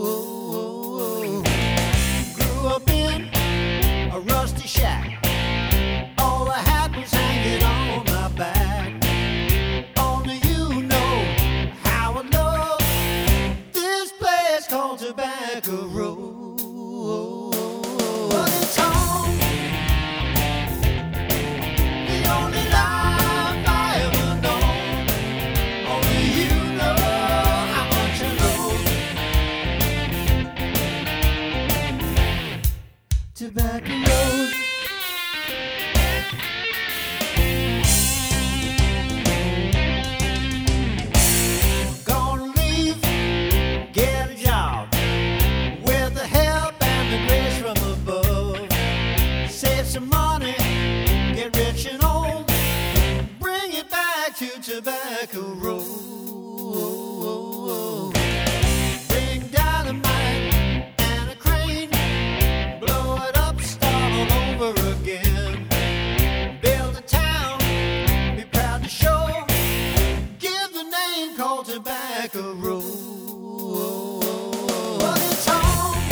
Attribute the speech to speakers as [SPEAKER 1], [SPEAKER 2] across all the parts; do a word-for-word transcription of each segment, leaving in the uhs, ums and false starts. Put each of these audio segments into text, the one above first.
[SPEAKER 1] Grew up in a rusty shack. All I had was hanging on my back. Only you know how I love this place called Tobacco Road. But it's home, the only life I ever known. Only you know how much I love Tobacco Road. Gonna leave, get a job with the help and the grace from above. Save some money, get rich and old, bring it back to Tobacco Road. Bring dynamite and a crane, blow it up, start all over again. Build a town, be proud to show, give the name called Tobacco Road. But it's home,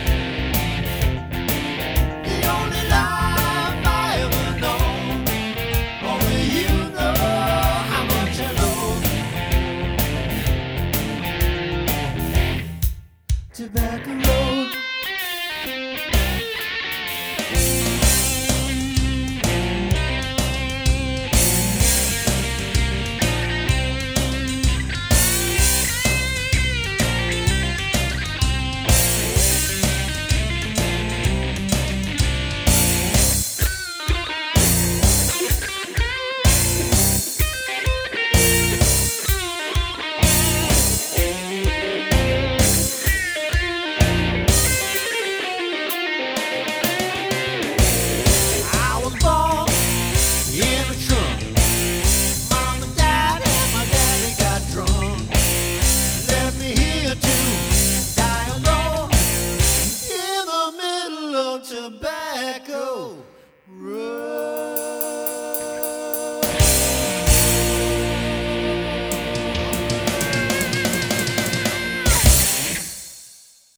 [SPEAKER 1] the only life I ever known. Only you know how much I love Tobacco Road.